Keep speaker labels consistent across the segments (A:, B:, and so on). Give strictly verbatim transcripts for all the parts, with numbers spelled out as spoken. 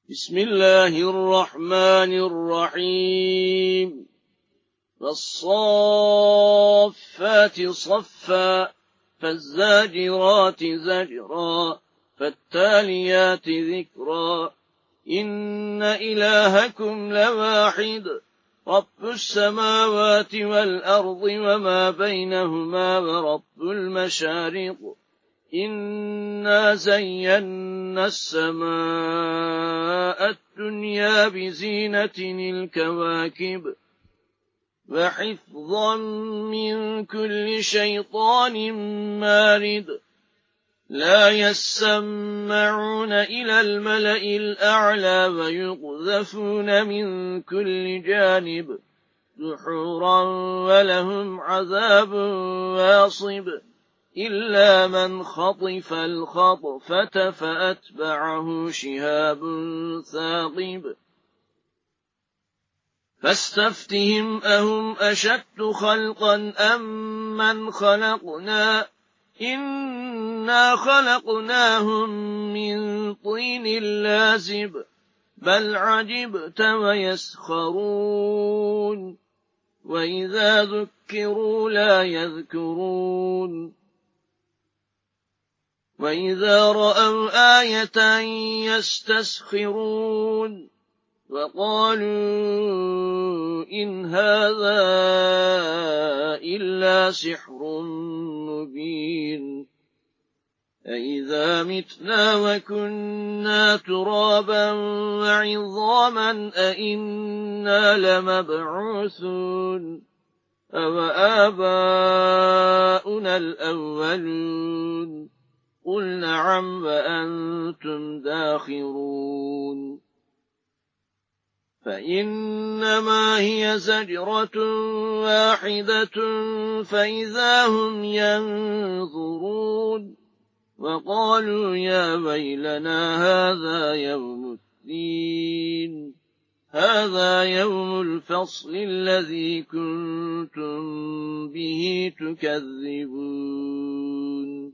A: بسم الله الرحمن الرحيم والصافات صفا فالزاجرات زجرا فالتاليات ذكرا إن إلهكم لواحد رب السماوات والأرض وما بينهما ورب المشارق إنا زينا السماء الدنيا بزينة الكواكب وحفظا من كل شيطان مارد لا يسمعون إلى الملأ الأعلى ويقذفون من كل جانب دحورا ولهم عذاب واصب إلا من خطف الخطفة فأتبعه شهاب ثاقب فاستفتهم أهم أشد خلقا أم من خلقنا إنا خلقناهم من طين لازب بل عجبت ويسخرون وإذا ذكروا لا يذكرون وإذا رأوا آية يستسخرون وقالوا إن هذا إلا سحر مبين أإذا متنا وكنا ترابا وعظاما أإنا لمبعوثون أو آباؤنا الأولون قل نعم وأنتم داخرون فإنما هي زجرة واحدة فإذا هم ينظرون وقالوا يا ويلنا هذا يوم الدين هذا يوم الفصل الذي كنتم به تكذبون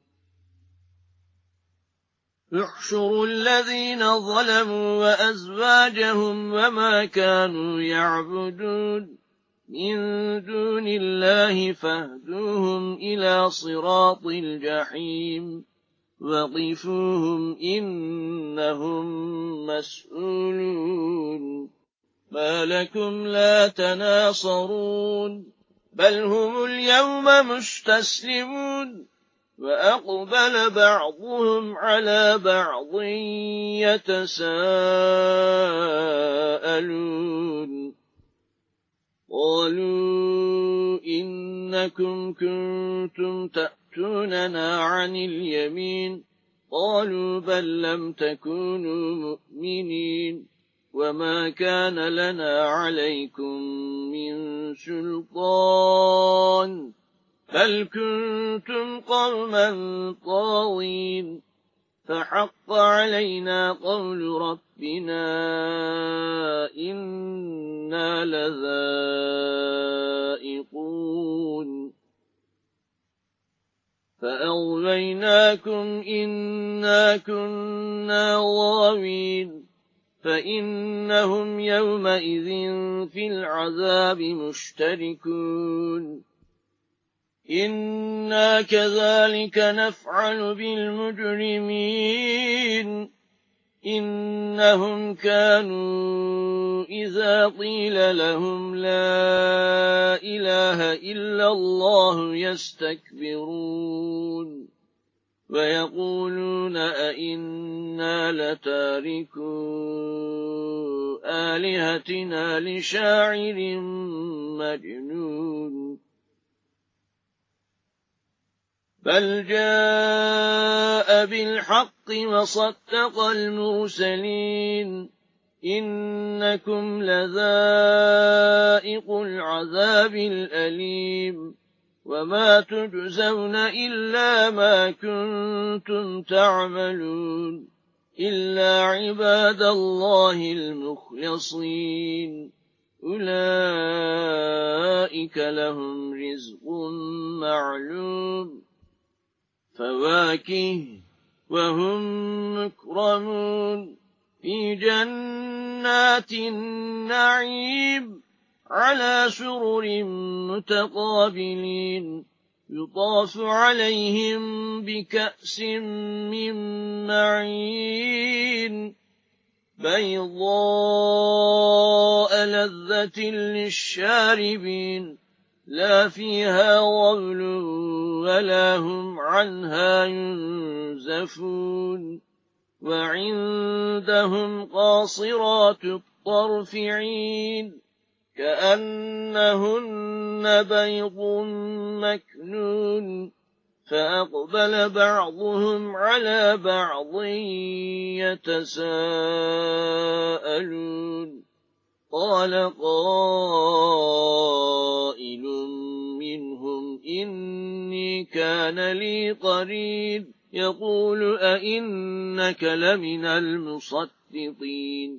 A: احشروا الذين ظلموا وأزواجهم وما كانوا يعبدون من دون الله فاهدوهم إلى صراط الجحيم وقفوهم إنهم مسؤولون ما لكم لا تناصرون بل هم اليوم مستسلمون وأقبل بعضهم على بعض يتساءلون قالوا إنكم كنتم تأتوننا عن اليمين قالوا بل لم تكونوا مؤمنين وما كان لنا عليكم من سلطان بل كنتم قوما طاغين فحق علينا قول ربنا إنا لذائقون فأغويناكم إنا كنا غاوين فإنهم يومئذ في العذاب مشتركون إنا كذلك نفعل بالمجرمين إنهم كانوا إذا قيل لهم لا إله إلا الله يستكبرون ويقولون أئنا لتاركو آلهتنا لشاعر مجنون بل جاء بالحق وصدق المرسلين إنكم لذائق العذاب الأليم وما تجزون إلا ما كنتم تعملون إلا عباد الله المخلصين أولئك لهم رزق معلوم فواكه وهم مكرمون في جنات النعيم على سرر متقابلين يطاف عليهم بكأس من معين بيضاء لذة للشاربين لا فيها غول ولا هم عنها ينزفون وعندهم قاصرات الطرف عين كأنهن بيض مكنون فأقبل بعضهم على بعض يتساءلون قال قائل منهم إني كان لي قرين يقول أئنك لمن المصدقين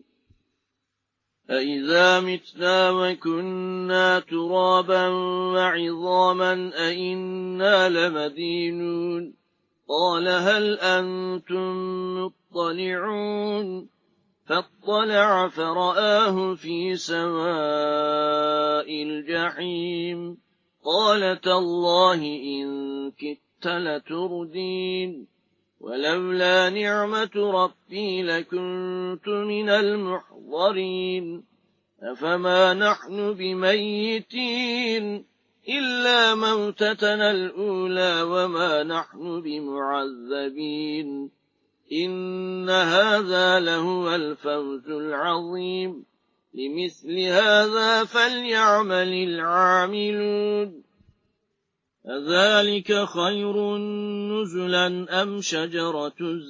A: أئذا متنا وكنا ترابا وعظاما أئنا لمدينون قال هل أنتم مطلعون فاطلع فرآه في سواء الجحيم قال تالله إن كدت لتردين ولولا نعمة ربي لكنت من المحضرين أفما نحن بميتين إلا موتتنا الأولى وما نحن بمعذبين إن هذا لهو الفوز العظيم لمثل هذا فليعمل العاملون أذلك خير نزلا أم شجرة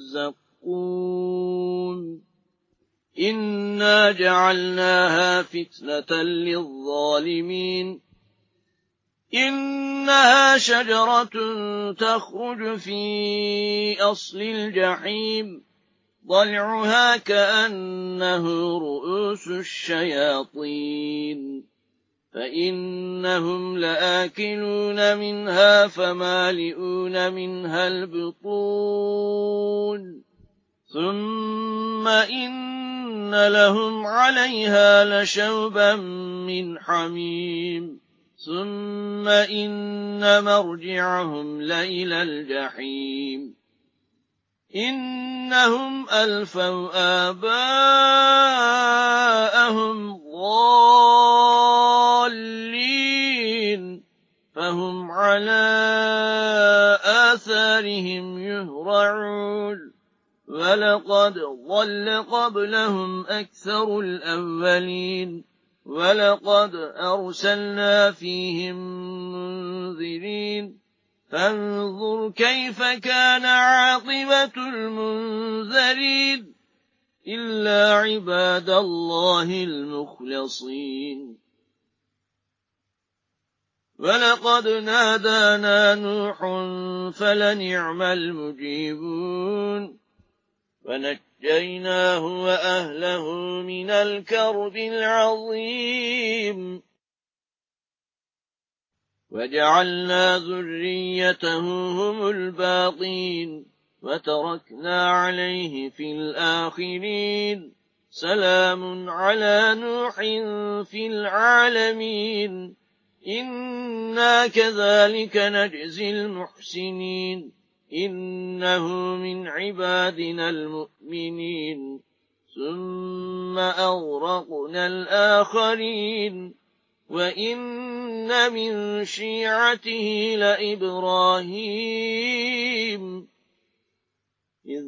A: الزقوم إنا جعلناها فتنة للظالمين إنها شجرة تخرج في أصل الجحيم ضلعها كأنه رؤوس الشياطين فإنهم لآكلون منها فمالئون منها البطون ثم إن لهم عليها لشوبا من حميم ثم إن مرجعهم لإلى الجحيم إنهم ألفوا آباءهم ضالين فهم على آثارهم يهرعون ولقد ضل قبلهم أكثر الأولين ولقد أرسلنا فيهم منذرين فانظر كيف كان عاقبة المنذرين إلا عباد الله المخلصين ولقد نادانا نوح فلنعم المجيبون ونجيناه وأهله من الكرب العظيم وجعلنا ذريته هم الباقين وتركنا عليه في الآخرين سلام على نوح في العالمين إنا كذلك نجزي المحسنين إنه من عبادنا المؤمنين ثم أغرقنا الآخرين وإن من شيعته لإبراهيم إذ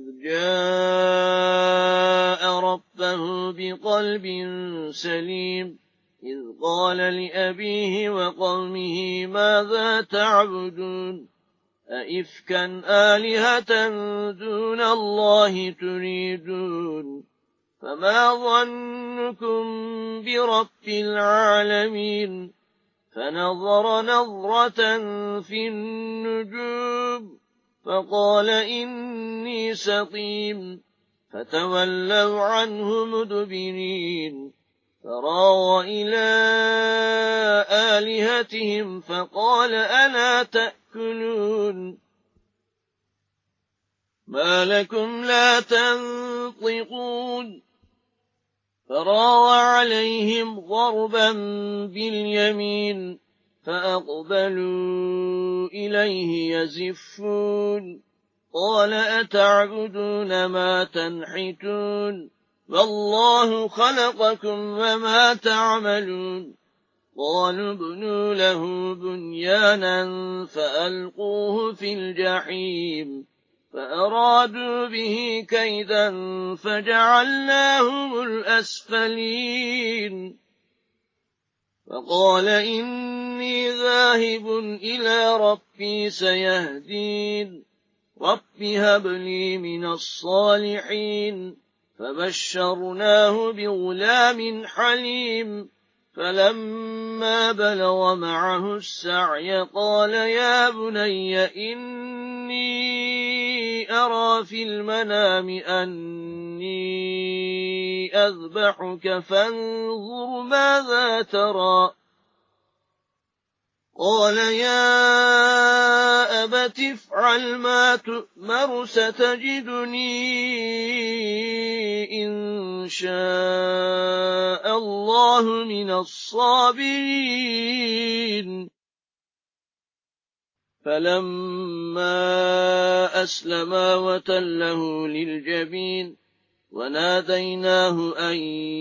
A: جاء ربه بقلب سليم إذ قال لأبيه وقومه ماذا تعبدون أئفكا آلهة دون الله تريدون فما ظنكم برب العالمين فنظر نظرة في النجوم فقال إني سقيم فتولوا عنه مدبرين فراغ إلى آلهتهم فقال ألا تأكلون ما لكم لا تنطقون فراغ عليهم ضربا باليمين فأقبلوا إليه يزفون قال أتعبدون ما تنحتون والله خلقكم وما تعملون قالوا ابنوا له بنيانا فألقوه في الجحيم فأرادوا به كيدا فجعلناهم الأسفلين فقال إني ذاهب إلى ربي سيهدين رب هب لي من الصالحين فبشرناه بغلام حليم فلما بلغ معه السعي قال يا بني إني أرى في المنام أني أذبحك فانظر ماذا ترى قال يا أبت افعل ما تؤمر ستجدني إن شاء الله من الصابرين فلما أسلما وتله للجبين وناديناه أن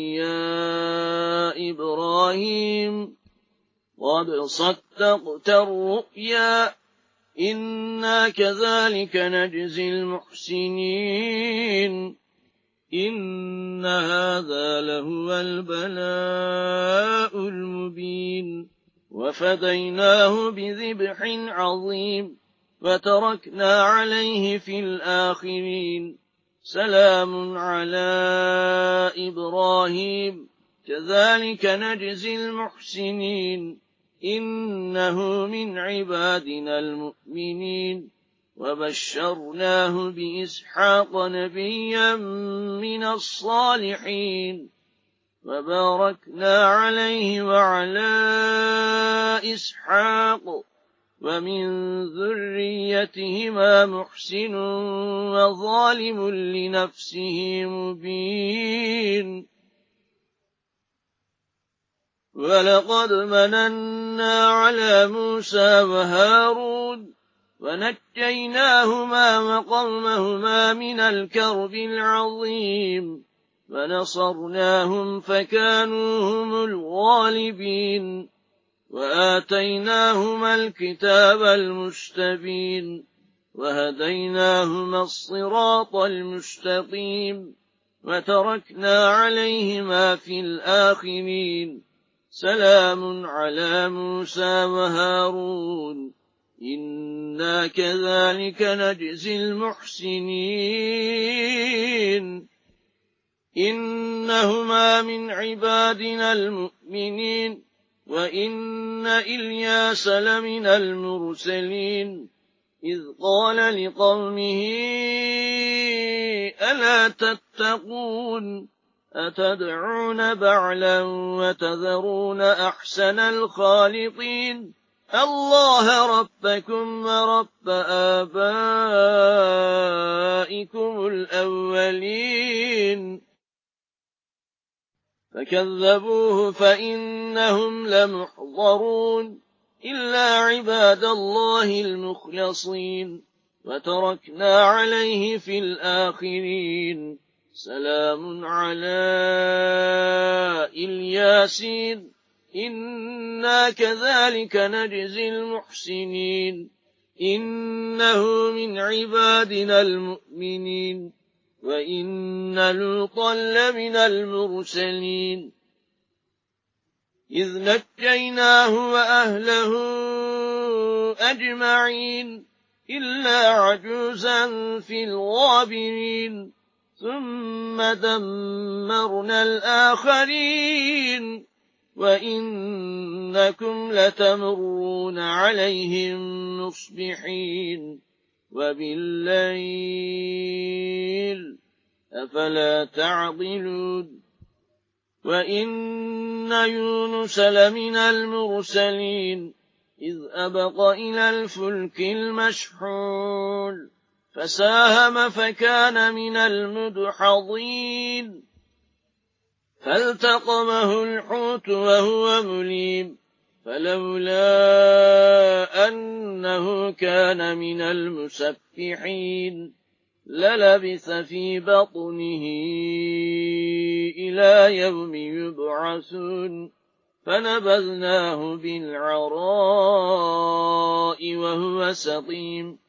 A: يا إبراهيم قد صدقت الرؤيا إنا كذلك نجزي المحسنين إن هذا لهو البلاء المبين وفديناه بذبح عظيم وتركنا عليه في الآخرين سلام على إبراهيم كذلك نجزي المحسنين إنه من عبادنا المؤمنين وبشرناه بإسحاق نبيا من الصالحين وباركنا عليه وعلى إسحاق ومن ذريتهما محسن وظالم لنفسه مبين ولقد مننا على موسى وهارون ونجيناهما وقومهما من الكرب العظيم ونصرناهم فكانوا هم الغالبين وآتيناهما الكتاب المستبين وهديناهما الصراط المستقيم وتركنا عليهما في الآخرين سلام على موسى وهارون إنا كذلك نجزي المحسنين إنهما من عبادنا المؤمنين وإن إلياس لمن المرسلين إذ قال لقومه ألا تتقون أتدعون بعلا وتذرون أحسن الخالقين الله ربكم ورب آبائكم الأولين فكذبوه فإنهم لمحضرون إلا عباد الله المخلصين وتركنا عليه في الآخرين سلام على الياسين إنا كذلك نجزي المحسنين إنه من عبادنا المؤمنين وإن لوطا لمن المرسلين إذ نجيناه وأهله أجمعين إلا عجوزا في الغابرين ثم دمرنا الآخرين وإنكم لتمرون عليهم مصبحين وبالليل أفلا تعقلون وإن يونس لمن المرسلين إذ أبق إلى الفلك المشحون فساهم فكان من المدحضين فالتقمه الحوت وهو مليم فلولا أنه كان من المسبحين للبث في بطنه إلى يوم يبعثون فنبذناه بالعراء وهو سقيم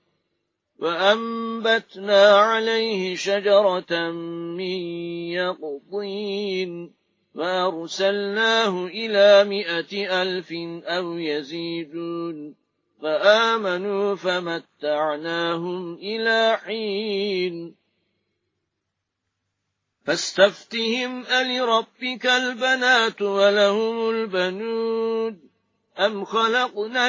A: وأنبتنا عليه شجرة من يقطين وأرسلناه إلى مائة ألف أو يزيدون فآمنوا فمتعناهم إلى حين فاستفتهم ألربك البنات ولهم البنون أم خلقنا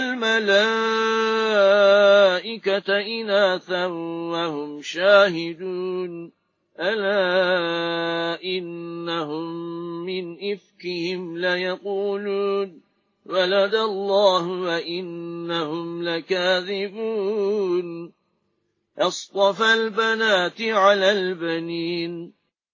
A: الملائكة إناثا وهم شاهدون ألا إنهم من إفكهم ليقولون ولد الله وإنهم لكاذبون أصطفى البنات على البنين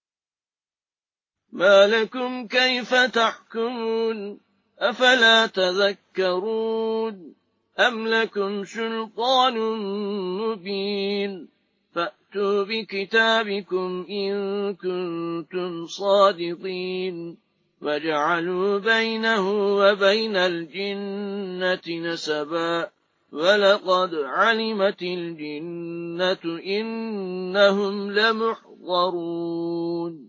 A: ما لكم كيف تحكمون أفلا تذكرون أم لكم سلطان مبين فأتوا بكتابكم إن كنتم صادقين وجعلوا بينه وبين الجنة نسبا ولقد علمت الجنة إنهم لمحضرون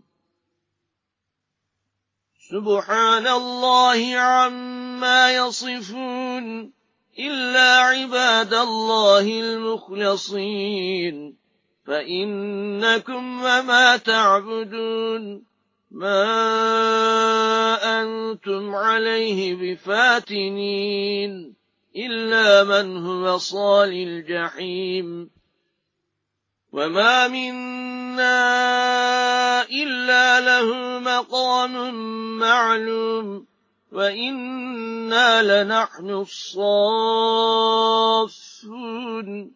A: سبحان الله عما يصفون إلا عباد الله المخلصين فإنكم وما تعبدون ما أنتم عليه بفاتنين إلا من هو صال الجحيم وما منا إلا له مقام معلوم وإنا لنحن الصافون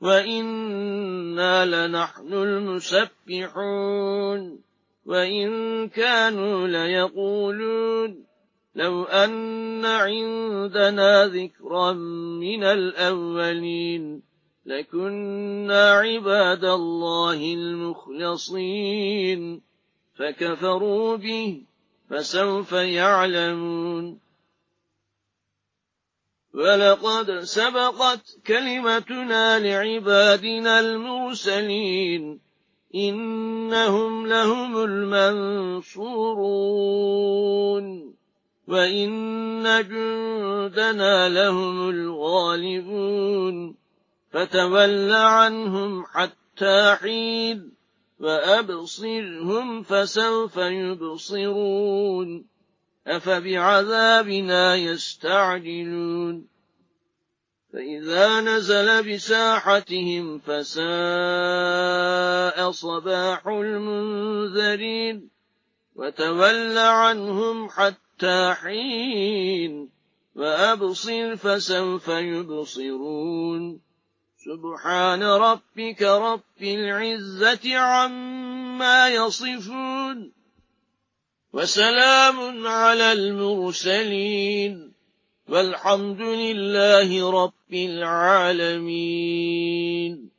A: وإنا لنحن المسبحون وإن كانوا ليقولون لو أن عندنا ذكرا من الأولين لكنا عباد الله المخلصين فكفروا به فسوف يعلمون ولقد سبقت كلمتنا لعبادنا المرسلين إنهم لهم المنصورون وإن جندنا لهم الغالبون فتول عنهم حتى حين وأبصرهم فسوف يبصرون أفبعذابنا يستعجلون فإذا نزل بساحتهم فساء صباح المنذرين وتول عنهم حتى حين وأبصر فسوف يبصرون سبحان ربك رب العزة عما يصفون وسلام على المرسلين والحمد لله رب العالمين.